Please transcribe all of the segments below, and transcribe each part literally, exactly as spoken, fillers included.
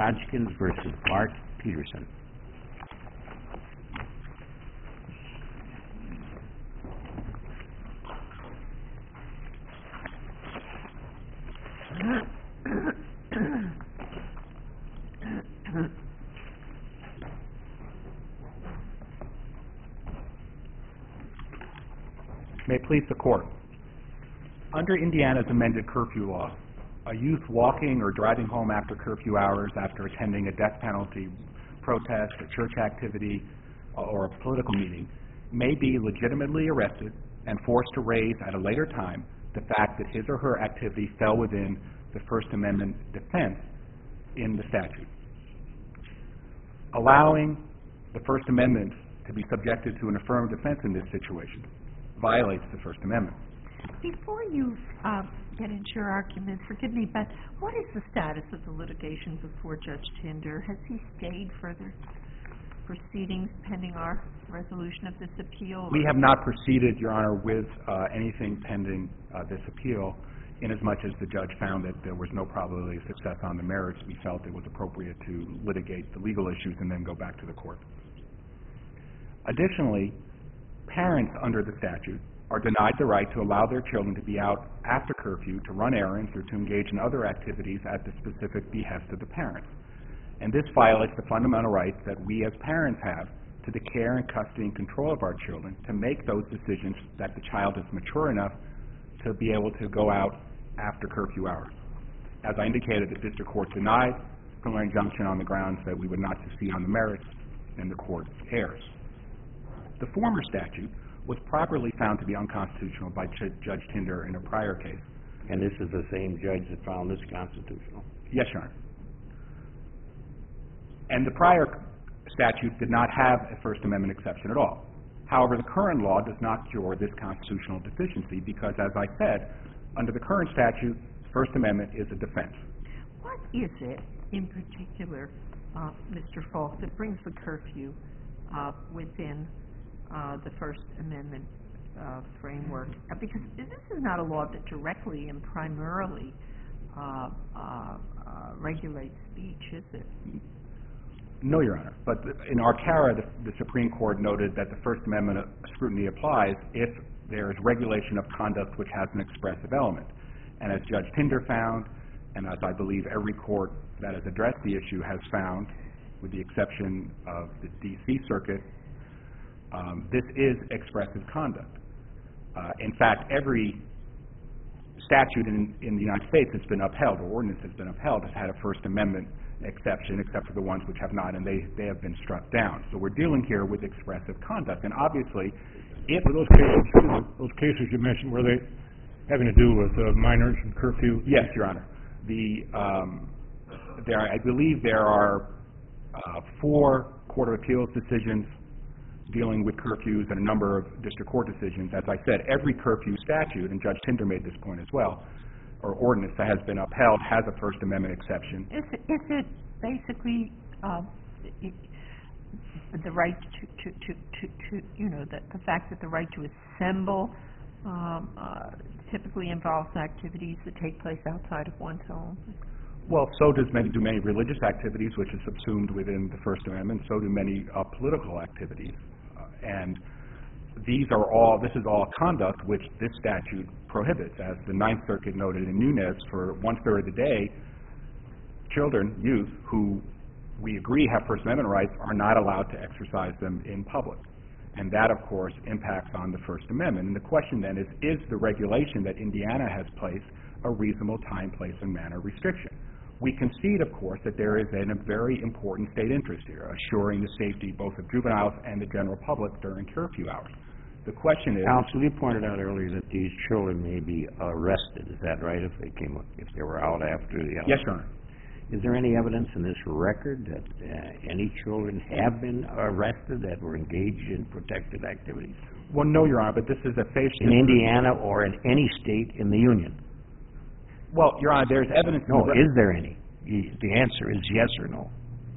Hodgkins versus Bart Peterson. May it please the Court. Under Indiana's amended curfew law, a youth walking or driving home after curfew hours after attending a death penalty protest, a church activity, or a political meeting may be legitimately arrested and forced to raise at a later time the fact that his or her activity fell within the First Amendment defense in the statute. Allowing the First Amendment to be subjected to an affirmative defense in this situation violates the First Amendment. Before you uh, get into your argument, forgive me, but what is the status of the litigation before Judge Tinder? Has he stayed further proceedings pending our resolution of this appeal? We have not proceeded, Your Honor, with uh, anything pending uh, this appeal. Inasmuch as the judge found that there was no probability of success on the merits, we felt it was appropriate to litigate the legal issues and then go back to the court. Additionally, parents under the statute are denied the right to allow their children to be out after curfew to run errands or to engage in other activities at the specific behest of the parents. And this violates the fundamental rights that we as parents have to the care and custody and control of our children to make those decisions that the child is mature enough to be able to go out after curfew hours. As I indicated, the district court denied preliminary injunction on the grounds that we would not succeed on the merits, and the court errs. The former statute was properly found to be unconstitutional by Ch- Judge Tinder in a prior case. And this is the same judge that found this constitutional? Yes, Your Honor. And the prior statute did not have a First Amendment exception at all. However, the current law does not cure this constitutional deficiency because, as I said, under the current statute, First Amendment is a defense. What is it in particular, uh, Mister Falk, that brings the curfew uh, within uh, the First Amendment uh, framework? Uh, because this is not a law that directly and primarily uh, uh, uh, regulates speech, is it? No, Your Honor. But in Arcara, the, the Supreme Court noted that the First Amendment scrutiny applies if there is regulation of conduct which has an expressive element. And as Judge Tinder found, and as I believe every court that has addressed the issue has found, with the exception of the D C Circuit, um, this is expressive conduct. Uh, in fact, every statute in, in the United States that's been upheld, or ordinance has been upheld, has had a First Amendment exception, except for the ones which have not, and they, they have been struck down. So we're dealing here with expressive conduct. And obviously, if those cases, those cases you mentioned, were they having to do with uh, minors and curfew? Yes, Your Honor. The um, there, I believe there are uh, four Court of Appeals decisions dealing with curfews and a number of district court decisions. As I said, every curfew statute, and Judge Tinder made this point as well, or ordinance that has been upheld has a First Amendment exception. Is it, is it basically uh, it, the right to, to, to, to, to you know, the, the fact that the right to assemble um, uh, typically involves activities that take place outside of one's home? Well, so does many, do many religious activities, which is subsumed within the First Amendment. So do many uh, political activities. Uh, and these are all, this is all conduct which this statute prohibits. As the Ninth Circuit noted in Nunes, for one-third of the day, children, youth, who we agree have First Amendment rights are not allowed to exercise them in public. And that, of course, impacts on the First Amendment. And the question then is, is the regulation that Indiana has placed a reasonable time, place, and manner restriction? We concede, of course, that there is a very important state interest here, assuring the safety both of juveniles and the general public during curfew hours. The question is... Counsel, you pointed out earlier that these children may be arrested. Is that right, if they came, if they were out after the hour? Yes, Your Honor. Is there any evidence in this record that uh, any children have been arrested that were engaged in protected activities? Well, no, Your Honor, but this is a facial... In Indiana or in any state in the Union? Well, Your Honor, there's evidence... No, is there any? The answer is yes or no.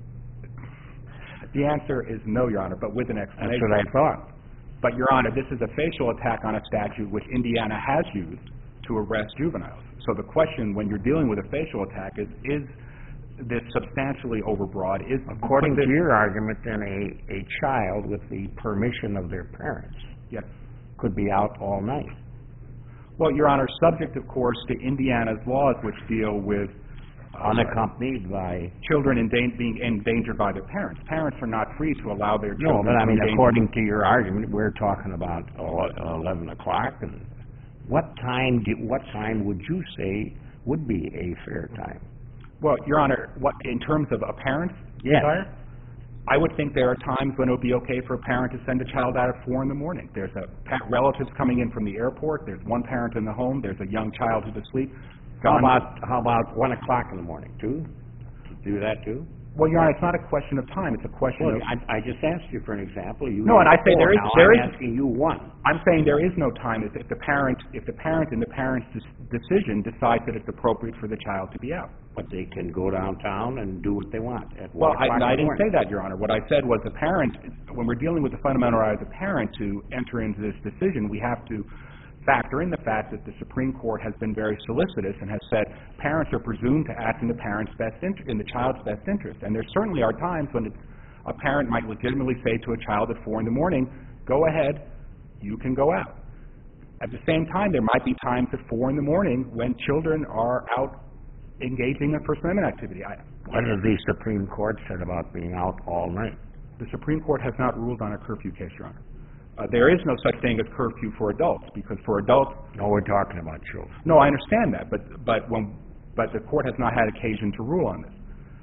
The answer is no, Your Honor, but with an explanation. That's what I thought. But, Your Honor, this is a facial attack on a statute which Indiana has used to arrest juveniles. So the question when you're dealing with a facial attack is, is this substantially overbroad is... According this, to your argument, then a, a child with the permission of their parents yes. could be out all night. Well, Your Honor, subject, of course, to Indiana's laws which deal with uh, unaccompanied by... children in da- being endangered by their parents. Parents are not free to allow their children... No, but I mean, to according to your argument, we're talking about eleven o'clock, and what time, do, what time would you say would be a fair time? Well, Your Honor, what, in terms of a parent's Yes. desire, I would think there are times when it would be okay for a parent to send a child out at four in the morning. There's a pa- relatives coming in from the airport. There's one parent in the home. There's a young child who's asleep. How Gone- about, how about one o'clock in the morning, too? Do that, too? Well, Your Honor, it's not a question of time. It's a question Well, of... I, I just asked you for an example. You No, and I say four. there is- Now there I'm is- asking you one. I'm saying there is no time if, if the parent, if the parent in the parent's des- decision decides that it's appropriate for the child to be out. But they can go downtown and do what they want at Well, one I, o'clock I in the didn't say morning. that, Your Honor. What I said was the parent, when we're dealing with the fundamental right of the parent to enter into this decision, we have to factor in the fact that the Supreme Court has been very solicitous and has said parents are presumed to act in the parent's best inter- in the child's best interest. And there certainly are times when it's, a parent might legitimately say to a child at four in the morning, go ahead, you can go out. At the same time, there might be times at four in the morning when children are out engaging in First Amendment activity. I, What has the Supreme Court said about being out all night? The Supreme Court has not ruled on a curfew case, Your Honor. Uh, there is no such thing as curfew for adults, because for adults... No, we're talking about children. No, I understand that, but but when but the court has not had occasion to rule on this.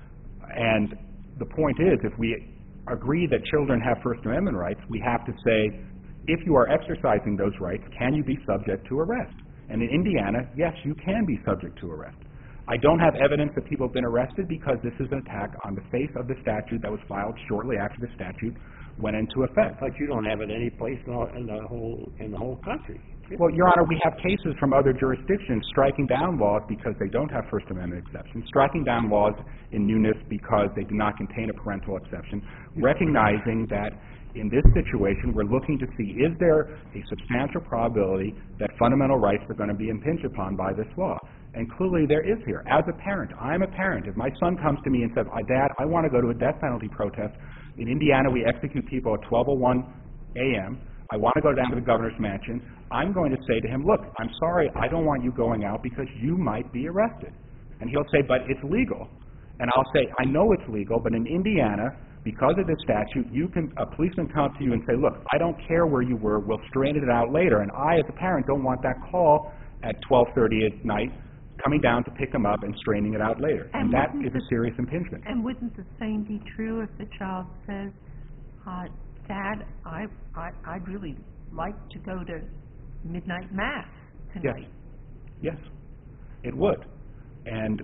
And the point is, if we agree that children have First Amendment rights, we have to say, if you are exercising those rights, can you be subject to arrest? And in Indiana, yes, you can be subject to arrest. I don't have evidence that people have been arrested because this is an attack on the face of the statute that was filed shortly after the statute went into effect. But you don't have it any place in the, in the whole in the whole country. Well, Your Honor, we have cases from other jurisdictions striking down laws because they don't have First Amendment exceptions, striking down laws in newness because they do not contain a parental exception, recognizing that in this situation we're looking to see, is there a substantial probability that fundamental rights are going to be impinged upon by this law? And clearly there is here. As a parent, I'm a parent. If my son comes to me and says, Dad, I want to go to a death penalty protest. In Indiana, we execute people at twelve oh one a.m. I want to go down to the governor's mansion. I'm going to say to him, look, I'm sorry, I don't want you going out because you might be arrested. And he'll say, but it's legal. And I'll say, I know it's legal, but in Indiana, because of this statute, you can, a policeman comes to you and say, look, I don't care where you were, we'll straighten it out later. And I, as a parent, don't want that call at twelve thirty at night coming down to pick them up and straightening it out later. And, And that wouldn't is a the- serious impingement. And wouldn't the same be true if the child says, uh, Dad, I, I, I'd really like to go to midnight mass Yes. tonight? Yes, it would. And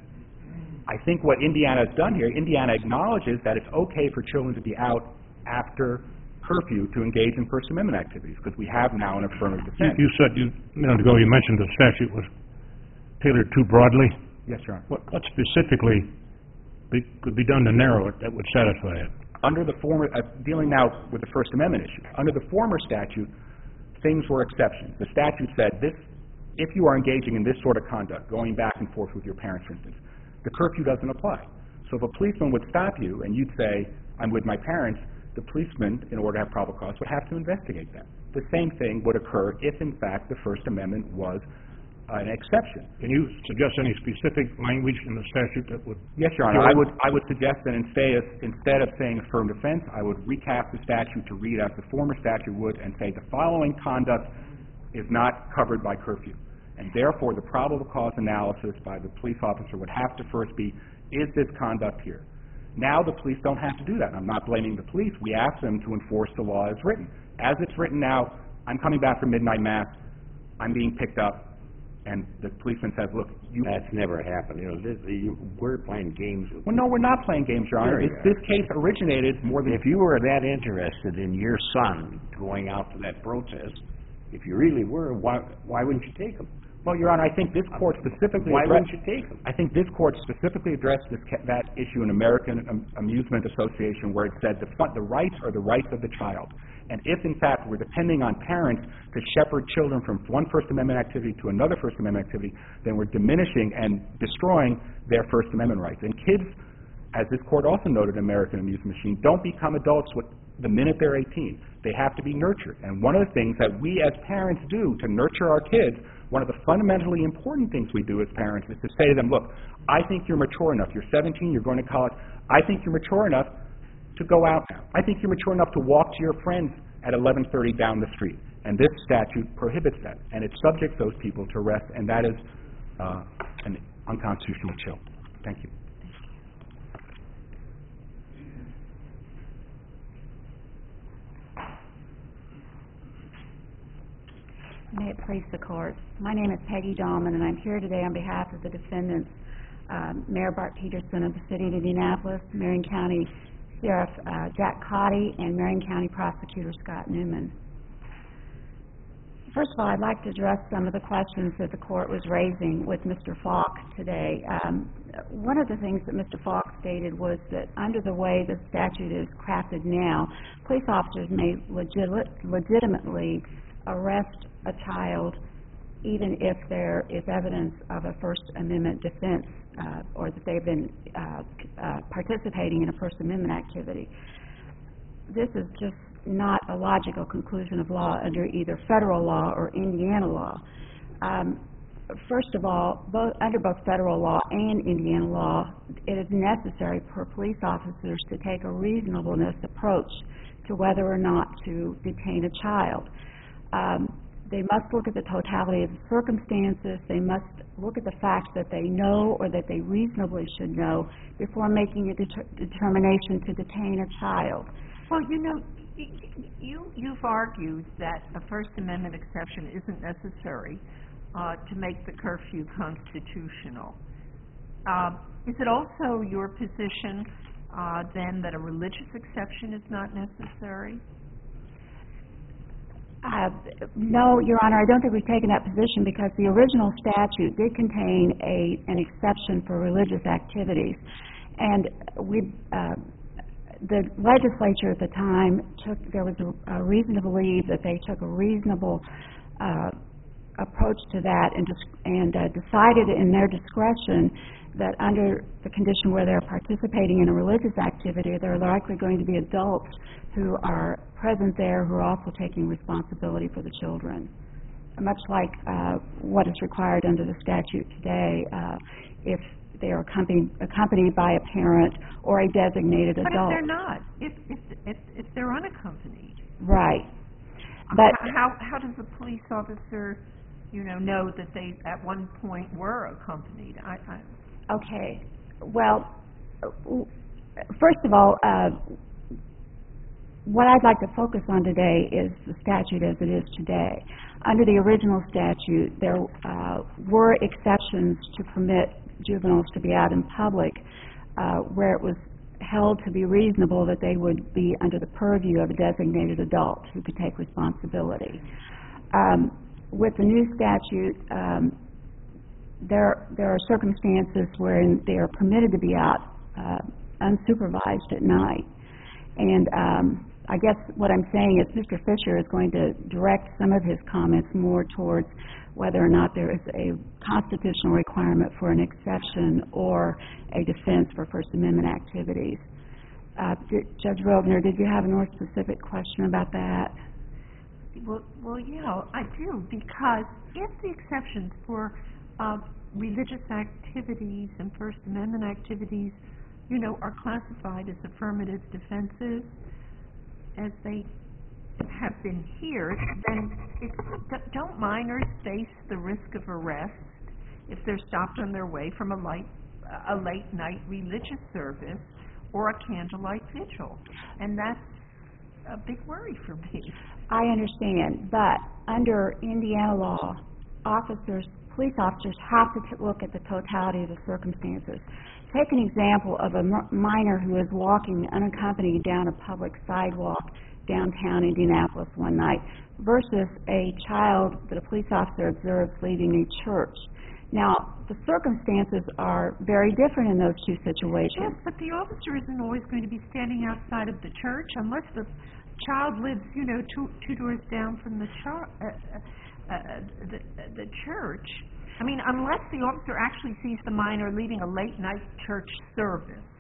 I think what Indiana has done here, Indiana acknowledges that it's okay for children to be out after curfew to engage in First Amendment activities, because we have now an affirmative You, defense. you said, you, a minute ago, you mentioned the statute was tailored too broadly. Yes, Your Honor. What, what specifically be, could be done to narrow it that would satisfy it? Under the former, uh, dealing now with the First Amendment issue, under the former statute, things were exceptions. The statute said this, if you are engaging in this sort of conduct, going back and forth with your parents, for instance, the curfew doesn't apply. So if a policeman would stop you and you'd say, I'm with my parents, the policeman, in order to have probable cause, would have to investigate that. The same thing would occur if, in fact, the First Amendment was uh, an exception. Can you suggest any specific language in the statute that would... Yes, Your Honor. I would, I would suggest that instead of, instead of saying affirmative defense, I would recast the statute to read as the former statute would and say the following conduct is not covered by curfew. And therefore, the probable cause analysis by the police officer would have to first be, is this conduct here? Now the police don't have to do that. I'm not blaming the police. We ask them to enforce the law as written. As it's written now, I'm coming back from midnight mass, I'm being picked up, and the policeman says, look, you... That's never happened. You know, this, you, we're playing games with... Well, no, we're not playing games, Your Honor. Sure you It's, are. this case originated more than... If you were that interested in your son going out to that protest, if you really were, why, why wouldn't you take him? Well, Your Honor, I think this court specifically... Why addressed- wouldn't you take him? I think this court specifically addressed this, ca- that issue in American Am- Amusement Association, where it said the, fu- the rights are the rights of the child. And if, in fact, we're depending on parents to shepherd children from one First Amendment activity to another First Amendment activity, then we're diminishing and destroying their First Amendment rights. And kids as this court also noted in American Amusement Machine, don't become adults with the minute they're eighteen. They have to be nurtured. And one of the things that we as parents do to nurture our kids, one of the fundamentally important things we do as parents is to say to them, look, I think you're mature enough. You're seventeen, you're going to college. I think you're mature enough to go out now. I think you're mature enough to walk to your friends at eleven thirty down the street. And this statute prohibits that. And it subjects those people to arrest, and that is uh, an unconstitutional chill. Thank you. May it please the Court. My name is Peggy Dahlman, and I'm here today on behalf of the defendants, um, Mayor Bart Peterson of the City of Indianapolis, Marion County Sheriff uh, Jack Cotty, and Marion County Prosecutor Scott Newman. First of all, I'd like to address some of the questions that the Court was raising with Mister Falk today. Um, one of the things that Mister Falk stated was that under the way the statute is crafted now, police officers may legit- legitimately arrest a child even if there is evidence of a First Amendment defense uh, or that they've been uh, uh, participating in a First Amendment activity. This is just not a logical conclusion of law under either federal law or Indiana law. Um, first of all, both, under both federal law and Indiana law, it is necessary for police officers to take a reasonableness approach to whether or not to detain a child. Um, they must look at the totality of the circumstances. They must look at the facts that they know or that they reasonably should know before making a deter- determination to detain a child. Well, you know, you, you've argued that a First Amendment exception isn't necessary uh, to make the curfew constitutional. Uh, is it also your position uh, then that a religious exception is not necessary? Uh, no, Your Honor, I don't think we've taken that position because the original statute did contain a an exception for religious activities, and we, uh, the legislature at the time took there was a, a reason to believe that they took a reasonable uh, approach to that and dis- and uh, decided in their discretion that under the condition where they're participating in a religious activity, there are likely going to be adults who are present there who are also taking responsibility for the children. Much like uh, what is required under the statute today, uh, if they are accompanied, accompanied by a parent or a designated but adult. But if they're not, if, if, if, if they're unaccompanied. Right. But how, how does a police officer, you know, know that they at one point were accompanied? I, I Okay. Well, first of all, uh, what I'd like to focus on today is the statute as it is today. Under the original statute, there uh, were exceptions to permit juveniles to be out in public uh, where it was held to be reasonable that they would be under the purview of a designated adult who could take responsibility. Um, with the new statute, um, There, there are circumstances wherein they are permitted to be out uh, unsupervised at night. And um, I guess what I'm saying is Mister Fisher is going to direct some of his comments more towards whether or not there is a constitutional requirement for an exception or a defense for First Amendment activities. Uh, did, Judge Rogner, did you have a more specific question about that? Well, well, yeah, I do, because if the exceptions for Uh, religious activities and First Amendment activities, you know, are classified as affirmative defenses, as they have been here, then it's, don't minors face the risk of arrest if they're stopped on their way from a, light, a late night religious service or a candlelight vigil? And that's a big worry for me. I understand, but under Indiana law, officers police officers have to t- look at the totality of the circumstances. Take an example of a m- minor who is walking unaccompanied down a public sidewalk downtown Indianapolis one night versus a child that a police officer observes leaving a church. Now, the circumstances are very different in those two situations. Yes, but the officer isn't always going to be standing outside of the church unless the child lives, you know, two, two doors down from the church. Uh, uh, Uh, the, the church. I mean, unless the officer actually sees the minor leaving a late night church service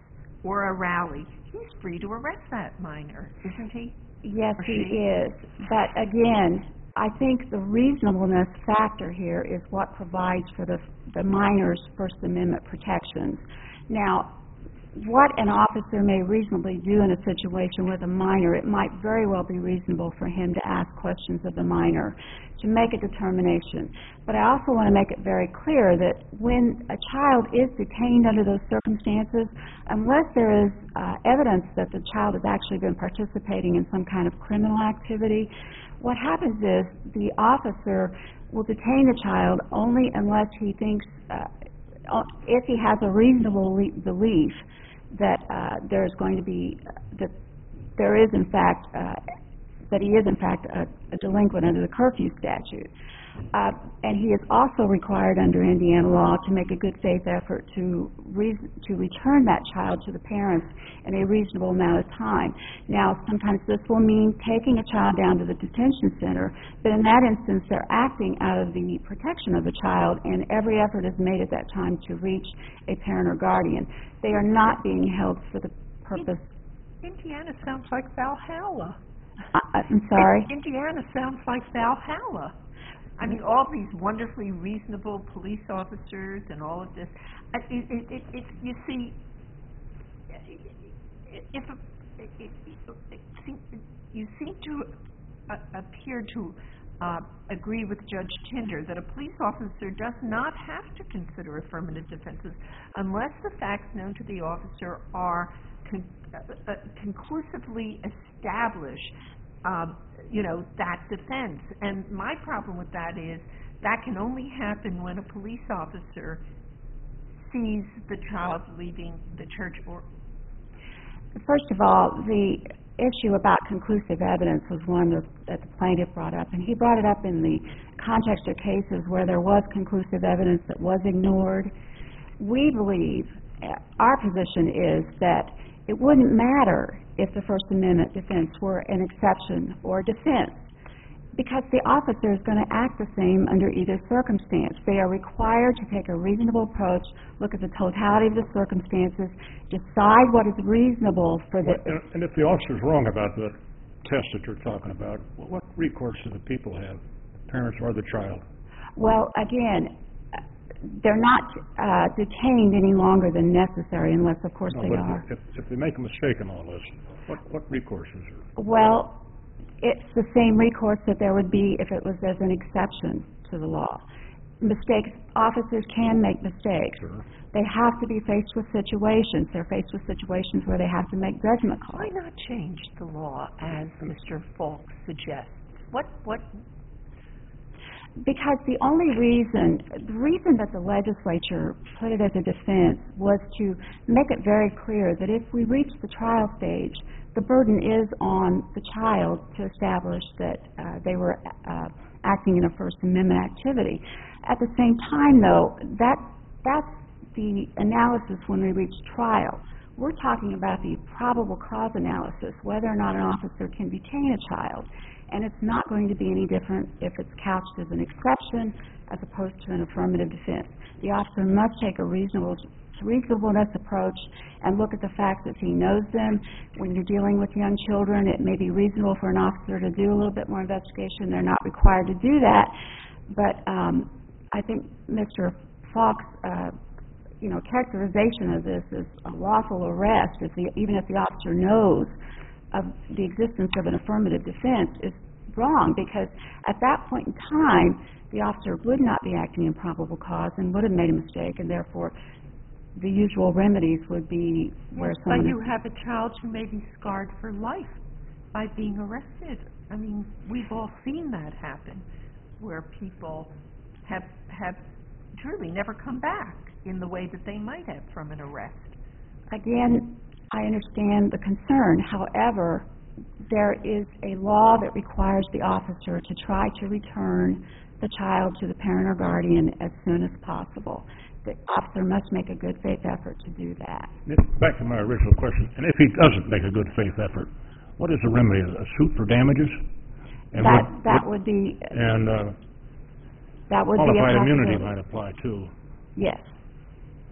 or a rally, he's free to arrest that minor, isn't he? Yes, Or he she? is. But again, I think the reasonableness factor here is what provides for the, the minor's First Amendment protections. Now, what an officer may reasonably do in a situation with a minor, it might very well be reasonable for him to ask questions of the minor to make a determination. But I also want to make it very clear that when a child is detained under those circumstances, unless there is uh, evidence that the child has actually been participating in some kind of criminal activity, what happens is the officer will detain the child only unless he thinks, uh, if he has a reasonable le- belief that uh, there is going to be, uh, that there is in fact, uh, that he is in fact a, a delinquent under the curfew statute. Uh, and he is also required under Indiana law to make a good faith effort to reason, to return that child to the parents in a reasonable amount of time. Now, sometimes this will mean taking a child down to the detention center, but in that instance they're acting out of the protection of the child, and every effort is made at that time to reach a parent or guardian. They are not being held for the purpose. Indiana sounds like Valhalla. Uh, I'm sorry? Indiana sounds like Valhalla. I mean, all these wonderfully reasonable police officers and all of this. I- It, it, it, it, you see, if a, it, it, it, seem- you seem to uh, appear to uh, agree with Judge Tinder that a police officer does not have to consider affirmative defenses unless the facts known to the officer are con- uh, uh, conclusively establish Um, you know, that defense. And my problem with that is that can only happen when a police officer sees the child leaving the church. Or First of all, the issue about conclusive evidence was one that, that the plaintiff brought up, and he brought it up in the context of cases where there was conclusive evidence that was ignored. We believe, uh, our position is that it wouldn't matter if the First Amendment defense were an exception or defense, because the officer is going to act the same under either circumstance. They are required to take a reasonable approach, look at the totality of the circumstances, decide what is reasonable for the... And and if the officer's wrong about the test that you're talking about, what recourse do the people have, parents or the child? Well, again, they're not uh, detained any longer than necessary, unless, of course, No, they but are. If, if they make a mistake in all this, what, what recourse is there? Well, it's the same recourse that there would be if it was as an exception to the law. Mistakes, officers can make mistakes. Sure. They have to be faced with situations. They're faced with situations where they have to make judgment calls. why not change the law as Mister Falk suggests? What, what, Because the only reason, the reason that the legislature put it as a defense was to make it very clear that if we reach the trial stage, the burden is on the child to establish that uh, they were uh, acting in a First Amendment activity. At the same time, though, that that's the analysis when we reach trial. We're talking about the probable cause analysis, whether or not an officer can detain a child. And it's not going to be any different if it's couched as an exception as opposed to an affirmative defense. The officer must take a reasonable reasonableness approach and look at the facts as he knows them. When you're dealing with young children, it may be reasonable for an officer to do a little bit more investigation. They're not required to do that. But um, I think Mister Falk's uh, you know, characterization of this as a lawful arrest, if the, even if the officer knows of the existence of an affirmative defense, is wrong, because at that point in time, the officer would not be acting in probable cause and would have made a mistake, and therefore the usual remedies would be where but someone... you have a child who may be scarred for life by being arrested. I mean, we've all seen that happen, where people have, have truly never come back in the way that they might have from an arrest. Again, I understand the concern. However, there is a law that requires the officer to try to return the child to the parent or guardian as soon as possible. The officer must make a good faith effort to do that. Back to my original question, and if he doesn't make a good faith effort, what is the remedy? A suit for damages? And That, what- that what- would be, And uh, that would be a qualified immunity possibility. might apply too. Yes.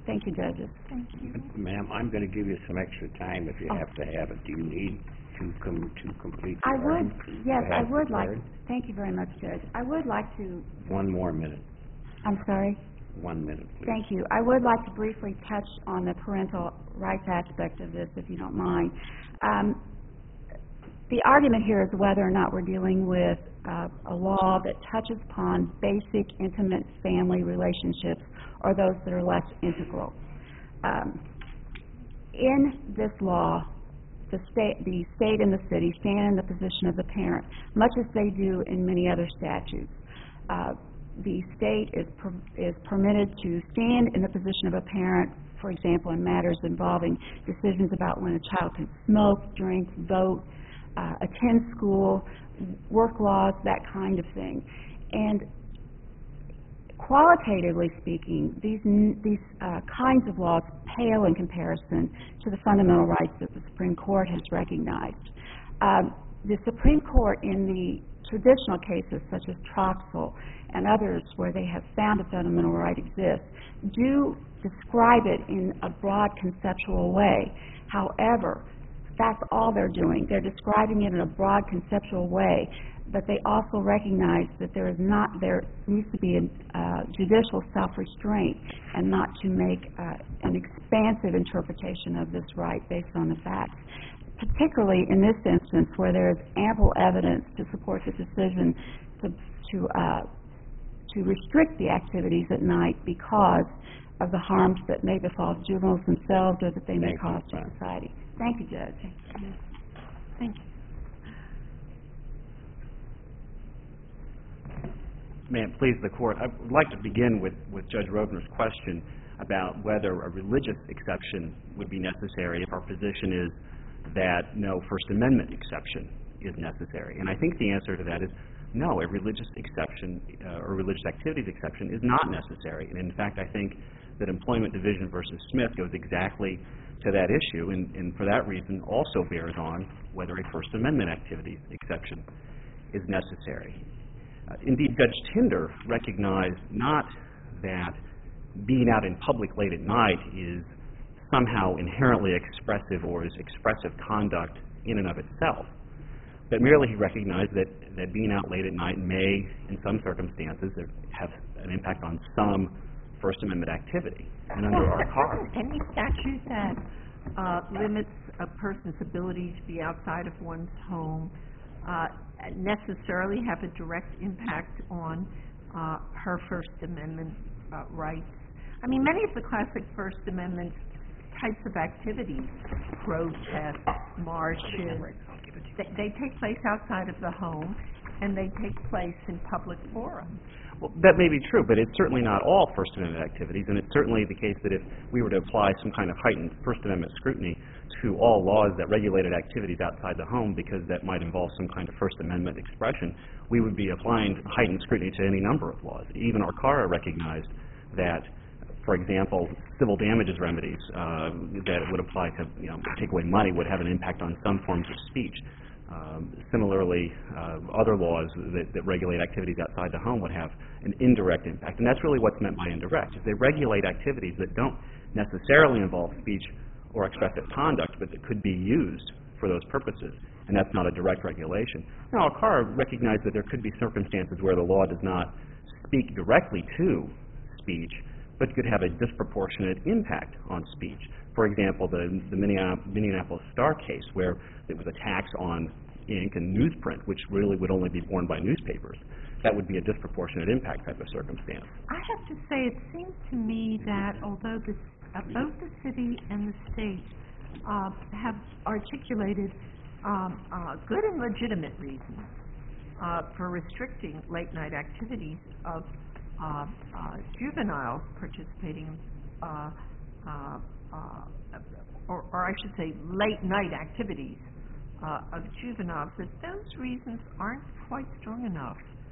Thank you, judges. Thank you. Ma'am, I'm gonna give you some extra time if you Oh. have to have it. Do you need to com- to complete I your would, argument? yes, You I have would like, prepared? thank you very much, Judge. I would like to, One more minute, I'm sorry, one minute, please. thank you. I would like to briefly touch on the parental rights aspect of this, if you don't mind. Um, the argument here is whether or not we're dealing with uh, a law that touches upon basic, intimate family relationships or those that are less integral. Um, in this law, the state, the state and the city stand in the position of the parent, much as they do in many other statutes. Uh, the state is per, is permitted to stand in the position of a parent, for example, in matters involving decisions about when a child can smoke, drink, vote, uh, attend school, work laws, that kind of thing. And qualitatively speaking, these these uh, kinds of laws pale in comparison to the fundamental rights that the Supreme Court has recognized. Um, the Supreme Court, in the traditional cases such as Troxel and others where they have found a fundamental right exists, do describe it in a broad conceptual way. However, that's all they're doing. They're describing it in a broad conceptual way, but they also recognize that there is not, there needs to be a uh, judicial self-restraint and not to make uh, an expansive interpretation of this right based on the facts, particularly in this instance where there is ample evidence to support the decision to to, uh, to restrict the activities at night because of the harms that may befall juveniles themselves or that they may Thank cause you, to ma'am. society. Thank you, Judge. Thank you. May it please the Court, I would like to begin with, with Judge Rovner's question about whether a religious exception would be necessary if our position is that no First Amendment exception is necessary. And I think the answer to that is no, a religious exception uh, or religious activities exception is not necessary. And in fact, I think that Employment Division versus Smith goes exactly to that issue, and, and for that reason also bears on whether a First Amendment activities exception is necessary. Uh, indeed, Judge Tinder recognized not that being out in public late at night is somehow inherently expressive or is expressive conduct in and of itself, but merely he recognized that, that being out late at night may, in some circumstances, have an impact on some First Amendment activity. And under our car, Any statute that uh, limits a person's ability to be outside of one's home uh, necessarily have a direct impact on uh, her First Amendment uh, rights. I mean, many of the classic First Amendment types of activities, protests, marches, they, they take place outside of the home, and they take place in public forums. well, that may be true, but it's certainly not all First Amendment activities, and it's certainly the case that if we were to apply some kind of heightened First Amendment scrutiny to all laws that regulated activities outside the home because that might involve some kind of First Amendment expression, we would be applying heightened scrutiny to any number of laws. Even Arcara recognized that, for example, civil damages remedies uh, that would apply to, you know, take away money would have an impact on some forms of speech. Um, similarly, uh, other laws that, that regulate activities outside the home would have an indirect impact, and that's really what's meant by indirect. Is they regulate activities that don't necessarily involve speech or expressive conduct, but that could be used for those purposes, and that's not a direct regulation. Now, Arcara recognized that there could be circumstances where the law does not speak directly to speech, but could have a disproportionate impact on speech. For example, the, the Minneapolis Star case, where it was a tax on ink and newsprint, which really would only be borne by newspapers. That would be a disproportionate impact type of circumstance. I have to say, it seems to me that although the, uh, both the city and the state uh, have articulated um, uh, good and legitimate reasons uh, for restricting late-night activities of uh, uh, juveniles participating in uh, uh, uh, or, or I should say late-night activities uh, of juveniles, that those reasons aren't quite strong enough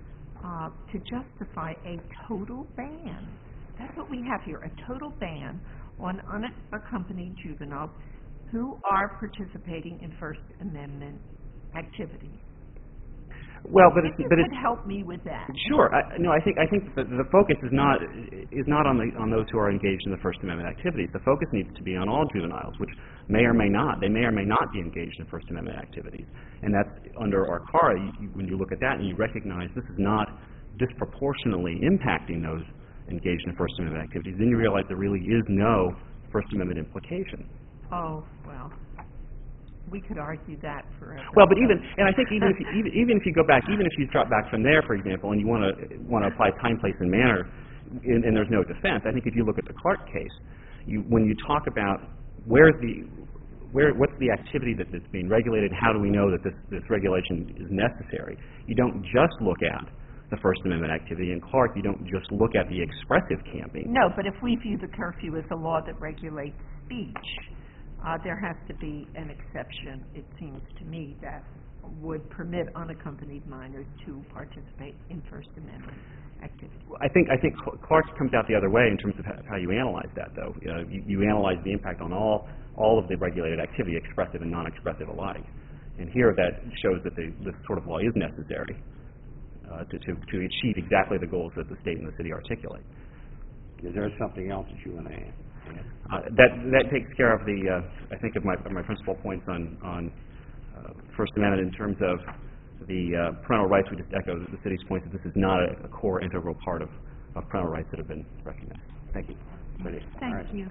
uh, to justify a total ban. That's what we have here, a total ban on unaccompanied juveniles who are participating in First Amendment activities. Well, but it's, If you but could it's, help me with that. sure, I, no, I think, I think the, the focus is not, is not on the, on those who are engaged in the First Amendment activities. The focus needs to be on all juveniles, which may or may not, they may or may not be engaged in First Amendment activities. And that's, under ARCARA, you, you, when you look at that and you recognize this is not disproportionately impacting those engaged in First Amendment activities, then you realize there really is no First Amendment implication. Oh, well, we could argue that forever. Well, but even, and I think even if you, even, even if you go back, even if you drop back from there, for example, and you want to want to apply time, place, and manner, and, and there's no defense, I think if you look at the Clark case, you, when you talk about where's the, where, what's the activity that, that's being regulated, how do we know that this, this regulation is necessary, you don't just look at the First Amendment activity. In Clark, you don't just look at the expressive camping. No, but if we view the curfew as a law that regulates speech, uh, there has to be an exception, it seems to me, that would permit unaccompanied minors to participate in First Amendment activity. I think I think Clark comes out the other way in terms of how you analyze that, though. You, know, you, you analyze the impact on all all of the regulated activity, expressive and non-expressive alike. And here, that shows that the, this sort of law is necessary uh, to, to to achieve exactly the goals that the state and the city articulate. Is there something else that you want to add? Uh, that that takes care of the uh, I think of my of my principal points on on uh, First Amendment in terms of the uh, parental rights. We just echo the city's point that this is not a, a core integral part of, of parental rights that have been recognized. Thank you. Ready? Thank All right. you.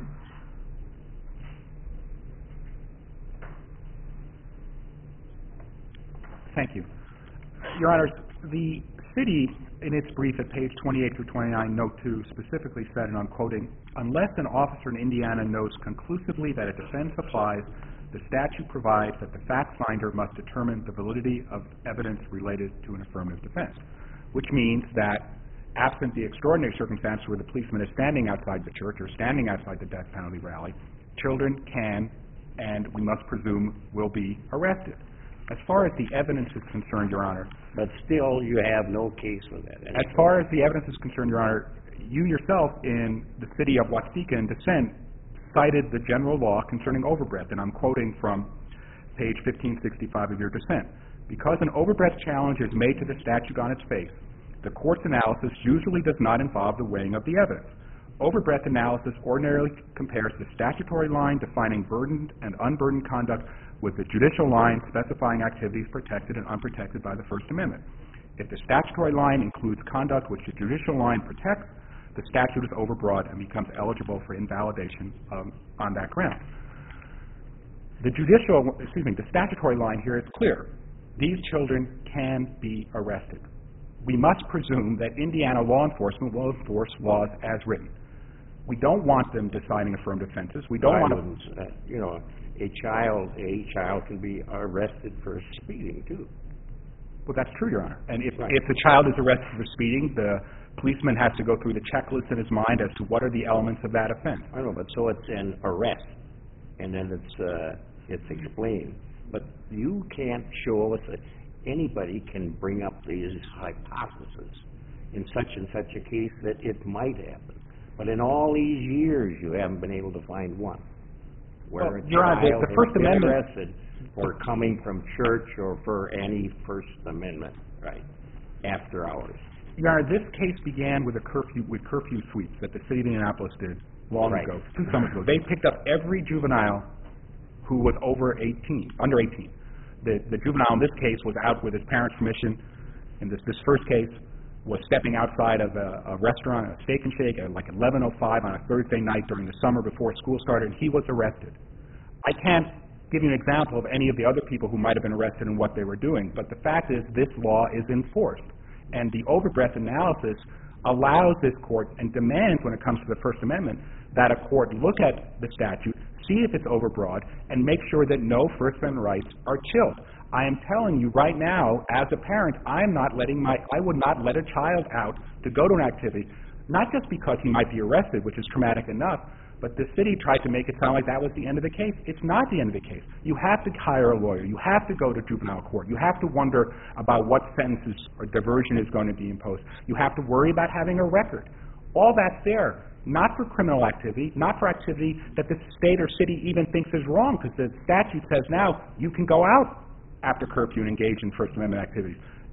Thank you. Your Honors, the city, in its brief at page twenty-eight through twenty-nine, note two, specifically said, and I'm quoting, unless an officer in Indiana knows conclusively that a defense applies, the statute provides that the fact finder must determine the validity of evidence related to an affirmative defense, which means that absent the extraordinary circumstance where the policeman is standing outside the church or standing outside the death penalty rally, children can, and we must presume, will be arrested. As far as the evidence is concerned, Your Honor, But still, you have no case with that. as far as the evidence is concerned, Your Honor, you yourself in the city of Watsika in dissent cited the general law concerning overbreadth, and I'm quoting from page fifteen sixty-five of your dissent. Because an overbreadth challenge is made to the statute on its face, the court's analysis usually does not involve the weighing of the evidence. Overbreadth analysis ordinarily compares the statutory line defining burdened and unburdened conduct with the judicial line specifying activities protected and unprotected by the First Amendment. If the statutory line includes conduct which the judicial line protects, the statute is overbroad and becomes eligible for invalidation um, on that ground. The judicial, excuse me, the statutory line here is clear. These children can be arrested. We must presume that Indiana law enforcement will enforce laws as written. We don't want them deciding affirmative defenses. We don't I want wouldn't say- you know, a child, a child can be arrested for speeding too. Well, that's true, Your Honor. And if, Right. if the child is arrested for speeding, the policeman has to go through the checklist in his mind as to what are the elements of that offense. I know, but so it's an arrest, and then it's, uh, it's explained. But you can't show us that anybody can bring up these hypotheses in such and such a case that it might happen. But in all these years, you haven't been able to find one where Well, a Your Honor, the- child the has First been Amendment- arrested for coming from church or for any First Amendment, right, after hours. Your Honor, this case began with a curfew, with curfew sweeps that the city of Indianapolis did long Right. ago, two summers ago. They picked up every juvenile who was over eighteen, under eighteen. The, the juvenile in this case was out with his parents' permission. In this, this first case, was stepping outside of a, a restaurant, a Steak and Shake, at like eleven oh five on a Thursday night during the summer before school started, and he was arrested. I can't give you an example of any of the other people who might have been arrested and what they were doing, but the fact is this law is enforced. And the overbreadth analysis allows this court and demands, when it comes to the First Amendment, that a court look at the statute, see if it's overbroad, and make sure that no First Amendment rights are chilled. I am telling you right now, as a parent, I am not letting my, I would not let a child out to go to an activity, not just because he might be arrested, which is traumatic enough, but the city tried to make it sound like that was the end of the case. It's not the end of the case. You have to hire a lawyer. You have to go to juvenile court. You have to wonder about what sentences or diversion is going to be imposed. You have to worry about having a record. All that's there, not for criminal activity, not for activity that the state or city even thinks is wrong, because the statute says now you can go out after curfew and engage in First Amendment activities.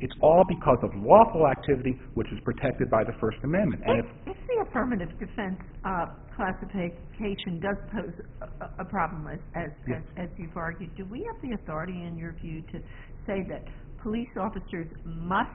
It's all because of lawful activity, which is protected by the First Amendment. And if If the affirmative defense uh, classification does pose a, a- a problem, as, as, Yes. as, as you've argued, do we have the authority, in your view, to say that police officers must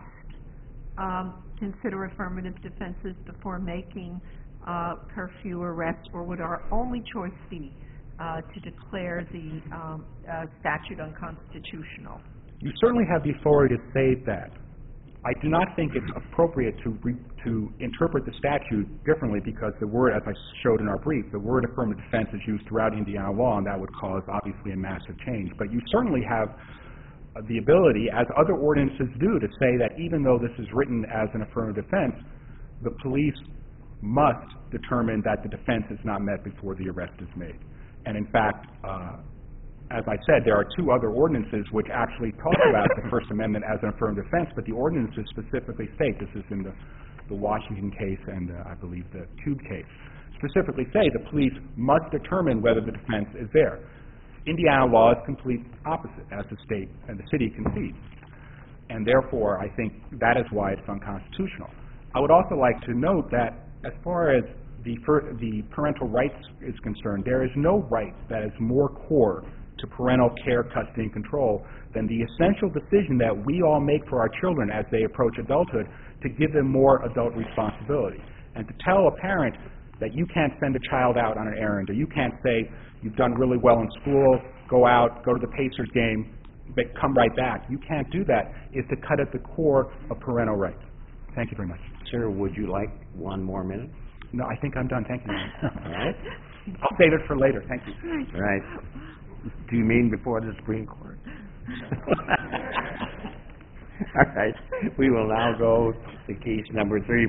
um, consider affirmative defenses before making uh, curfew arrests, or would our only choice be uh, to declare the um, uh, statute unconstitutional? you certainly have the authority to say that. I do not think it's appropriate to re, to interpret the statute differently, because the word, as I showed in our brief, the word affirmative defense is used throughout Indiana law, and that would cause, obviously, a massive change. But you certainly have uh, the ability, as other ordinances do, to say that even though this is written as an affirmative defense, the police must determine that the defense is not met before the arrest is made. And in fact, uh, as I said, there are two other ordinances which actually talk about the First Amendment as an affirmative defense, but the ordinances specifically state, this is in the, the Washington case and uh, I believe the Cube case, specifically say the police must determine whether the defense is there. Indiana law is complete opposite, as the state and the city concedes. And therefore, I think that is why it's unconstitutional. I would also like to note that as far as the, fir- the parental rights is concerned, there is no right that is more core to parental care, custody, and control than the essential decision that we all make for our children as they approach adulthood to give them more adult responsibility. And to tell a parent that you can't send a child out on an errand, or you can't say, you've done really well in school, go out, go to the Pacers game, but come right back. You can't do that, is to cut at the core of parental rights. Thank you very much. Sir, would you like one more minute? No, I think I'm done. Thank you. All right. I'll save it for later. Thank you. All right. Do you mean before the Supreme Court? All right. We will now go to case number three.